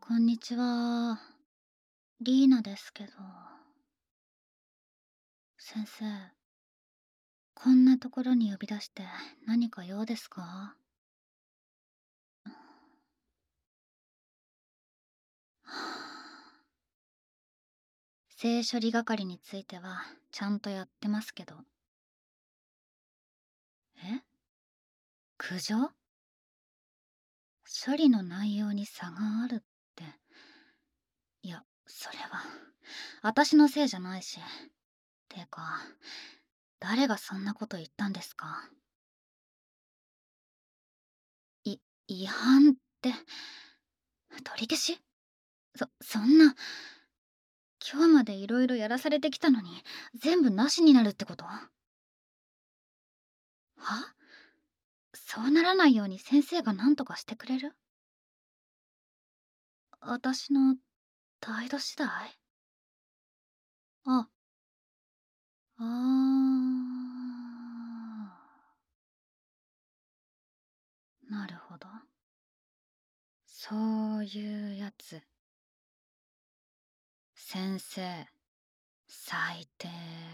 こんにちは。リーナですけど。先生、こんなところに呼び出して何か用ですか？はあ。性処理係についてはちゃんとやってますけど。え？苦情？処理の内容に差があるって。いや、それは私のせいじゃないし。てか、誰がそんなこと言ったんですか？い違反って取り消し？そんな。今日までいろいろやらされてきたのに全部なしになるってこと？は？そうならないように先生が何とかしてくれる？私の態度次第？あ、あなるほど。そういうやつ。先生、最低。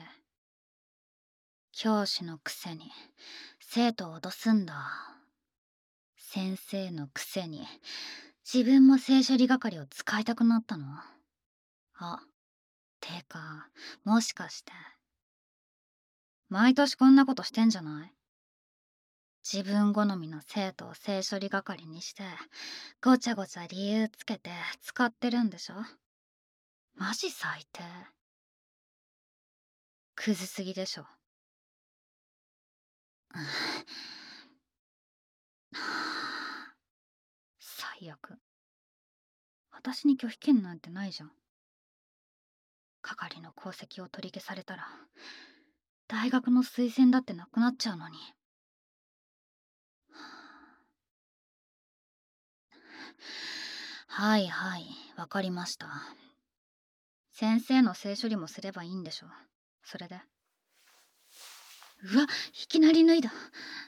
教師のくせに生徒を脅すんだ。先生のくせに自分も性処理係を使いたくなったの？あ、てか、もしかして、毎年こんなことしてんじゃない？自分好みの生徒を性処理係にして、ごちゃごちゃ理由つけて使ってるんでしょ？マジ最低。クズすぎでしょ。最悪。私に拒否権なんてないじゃん。係の功績を取り消されたら、大学の推薦だってなくなっちゃうのに。はいはい、わかりました。先生の性処理もすればいいんでしょ？それで。うわ、いきなり脱いだ。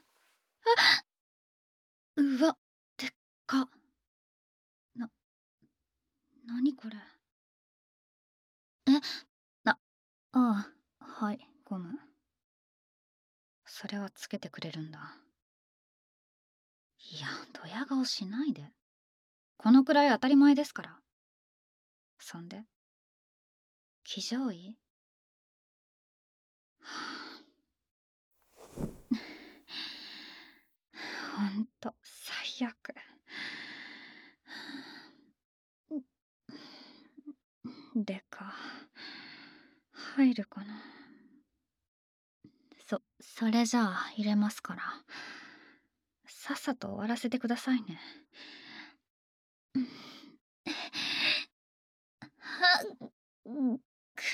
うわ、でっか。な、なにこれ。え、ああ、はい、ゴム。それはつけてくれるんだ。いや、ドヤ顔しないで。このくらい当たり前ですから。そんで、騎乗位？はあ、ほんと、最悪。でか。入るかな。それじゃあ入れますから。さっさと終わらせてくださいね。はっ、く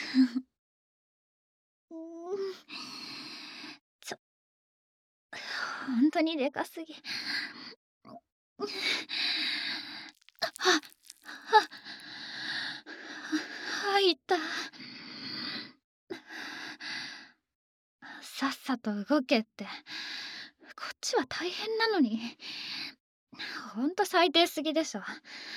ちょ、本当にでかすぎ。は、は、入った。さっさと動けって。こっちは大変なのに。ほんと最低すぎでしょ。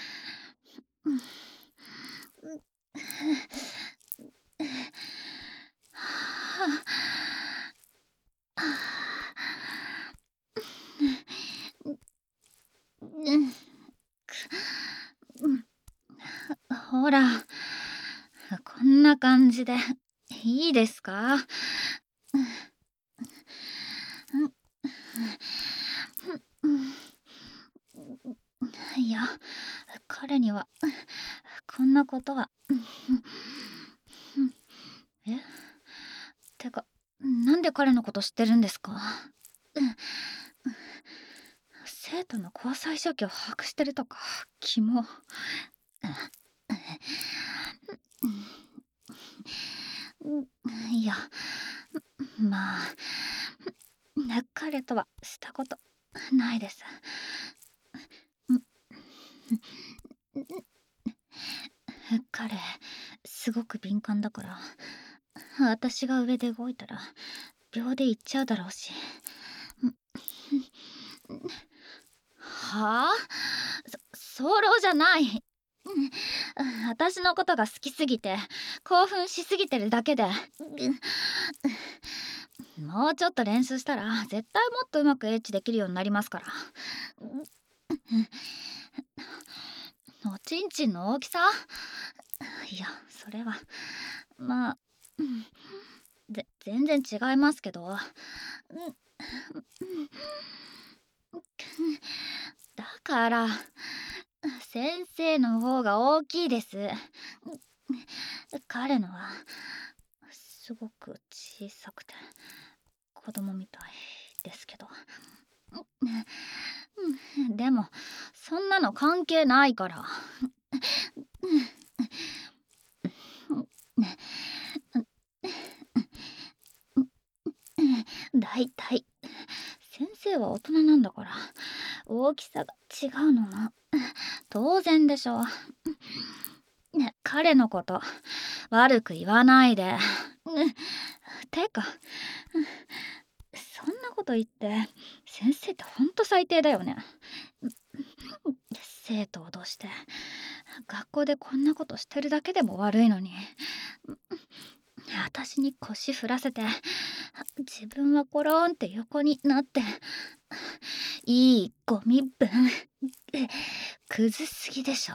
ほら、こんな感じでいいですか？いや、彼にはこんなことは。え？てか、なんで彼のこと知ってるんですか？生徒の交際状況を把握してるとか、キモ。いや、まあ、彼とはしたことないです。彼、すごく敏感だから、私が上で動いたら、秒で行っちゃうだろうし。はあ？早漏じゃない。 私のことが好きすぎて興奮しすぎてるだけで、もうちょっと練習したら絶対もっとうまくエッチできるようになりますから。おちんちんの大きさ、いやそれはまあ、全然違いますけど、だから先生の方が大きいです。彼のはすごく小さくて子供みたいですけど。でもそんなの関係ないから。だいたい先生は大人なんだから大きさが違うのも当然でしょ。彼のこと悪く言わないで。てかそんなこと言って先生ってほんと最低だよね。生徒を脅して学校でこんなことしてるだけでも悪いのに、私に腰振らせて自分はコロンって横になって、いいゴミ分クズすぎでしょ。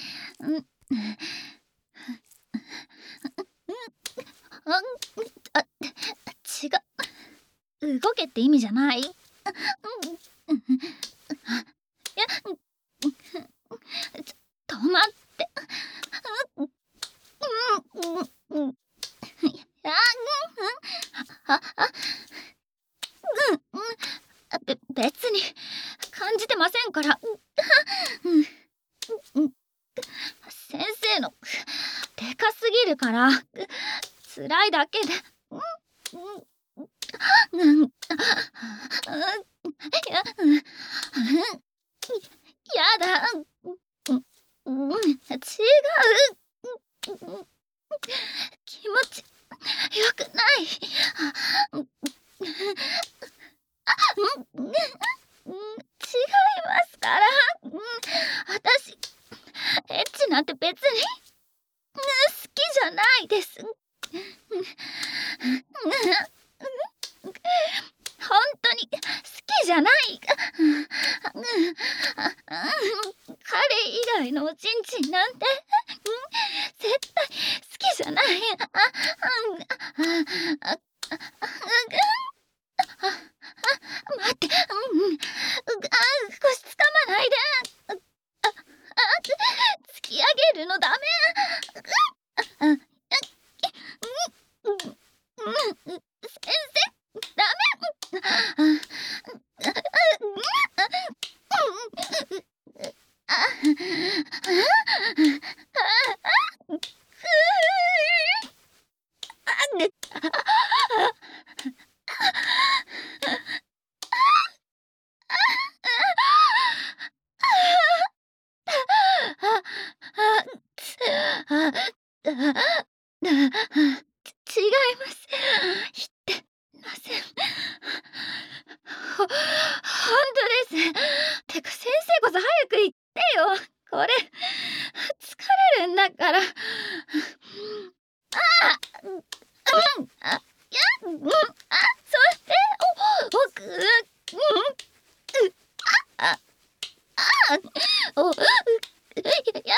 違う、動けって意味じゃない。いや、止まって。別に感じてませんから。先生のでかすぎるから辛いだけで。やだ。違う。気持ちよくない。違いますから。私エッチなんて別に好きじゃないです。本当に好きじゃない。彼以外のおちんちんなんて絶対好きじゃない。待って、腰つかまないで。突き上げるのダメ。先生ダメ。違います。言ってません。ほんとです。てか先生こそ早く言ってよ。これ疲れるんだから。そしておいや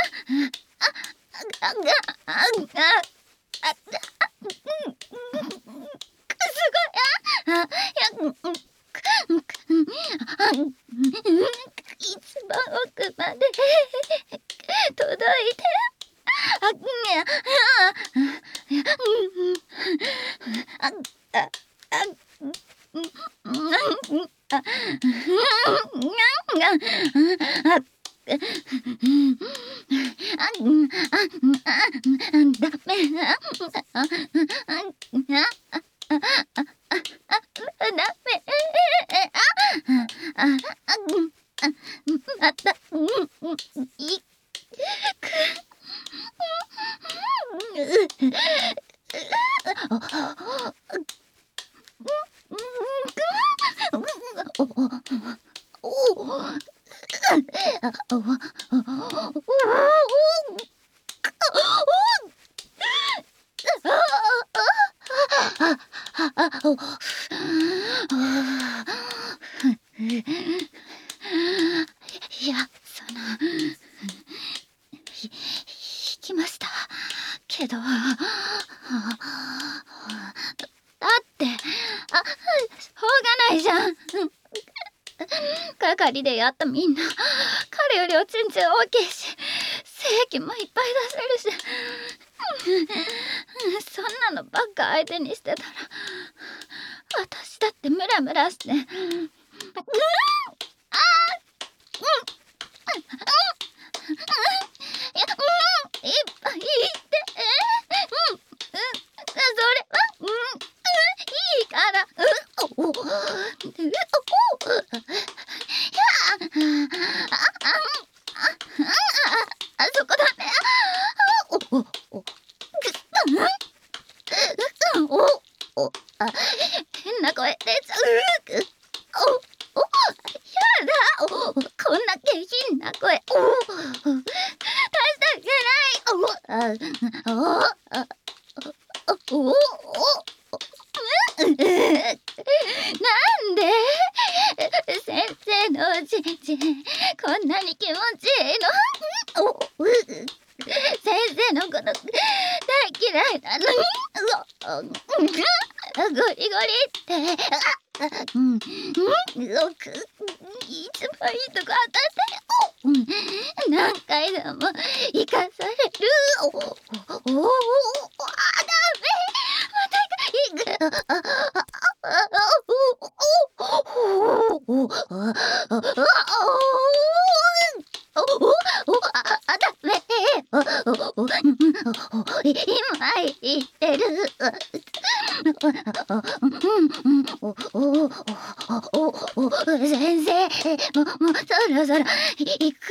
一番奥まで届いて。ダメ。またいく。 いや、引きましたけど、だってしょうがないじゃん。係でやったみんな彼よりおちんちん大きいし精液もいっぱい出せるし、そんなのばっか相手にしてたら私だってムラムラして、いっぱい言って、それは、いいから、あそこだね。変な声出ちゃう。やだ。こんな下品な声。出したくない。なんで先生のおちんちんこんなに気持ちいいの？先生のこと大嫌いなのにゴリゴリってよくいつもいいとこ当たって何回でも生かされる。ダメまた今言ってる。先生、もうそろそろ行く。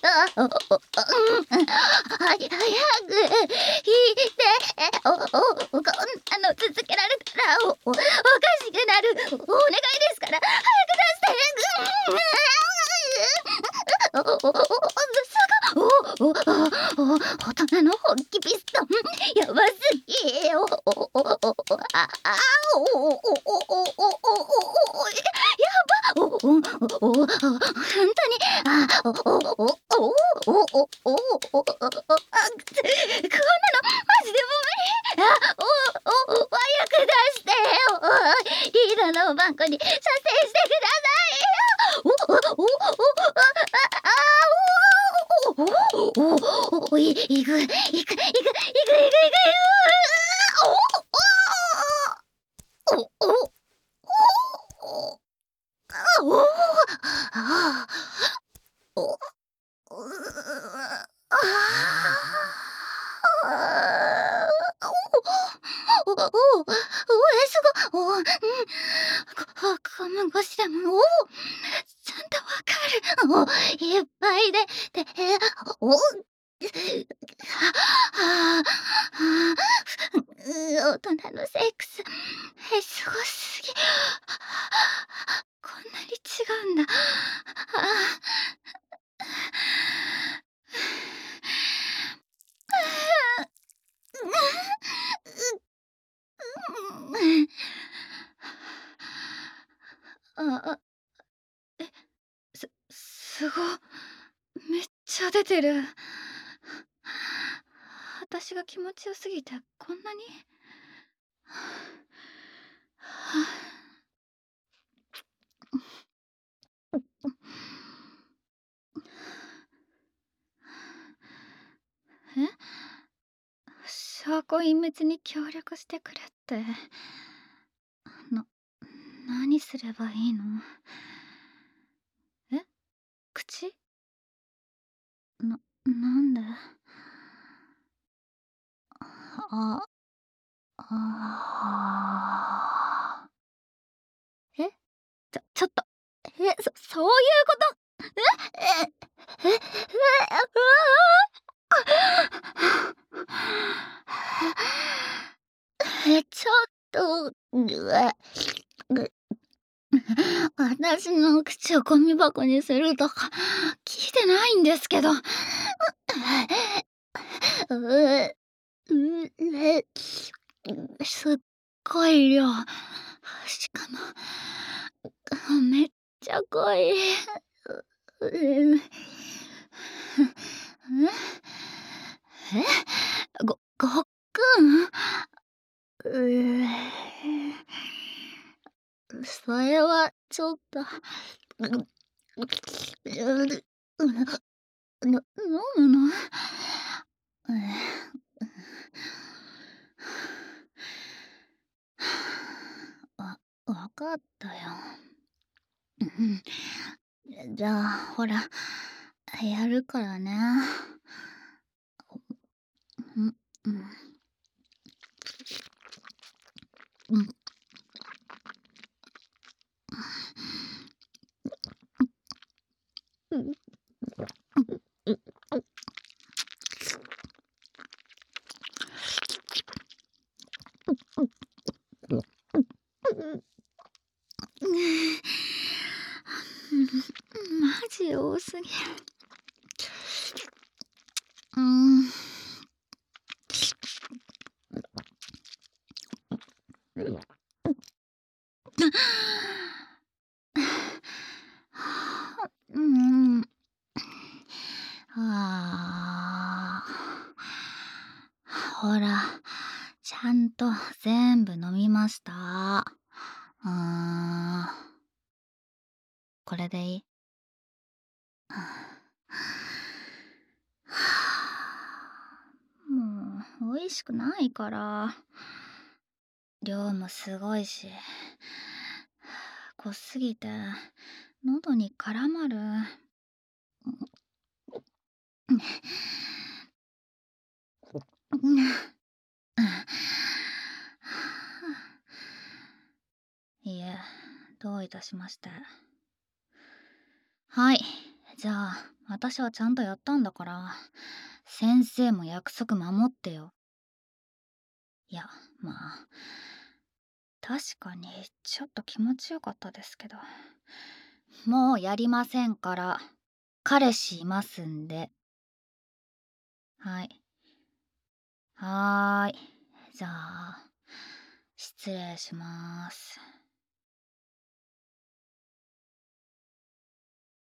早く引いて。こんなの続けられたらおかしくなる。お願いですから早く出して。大人の本気ピストンやばすぎよ。本当にこんなのマジでも無理。早く出してよ。リーダーのバンコに射精してくださいよ。行く。カムゴシラム、ちゃんとわかる。いっぱいで、大人のセックス、すごすぎ。こんなに違うんだ。すご。めっちゃ出てる。私が気持ちよすぎてこんなに。え？証拠隠滅に協力してくれって。何すればいいの？え？口？なんで？あ、え？ちょっと。そういうこと？え、ちょっと、 私の口をゴミ箱にするとか聞いてないんですけど。ううすっごい量。しかも、めっちゃ濃い。ううえ？ごっくん？うそれはちょっと、う飲むの？わかったよ。じゃあ、ほら、やるからね。うん、うん、うん。マジ多すぎる。うん。うん。あほら、ちゃんと全部飲みました。これでいい？もう美味しくないから。量もすごいし、濃すぎて喉に絡まる。いえ、どういたしまして。はい、じゃあ私はちゃんとやったんだから、先生も約束守ってよ。いや、まあ確かにちょっと気持ちよかったですけど、もうやりませんから。彼氏いますんで。はい。はーい。じゃあ失礼します。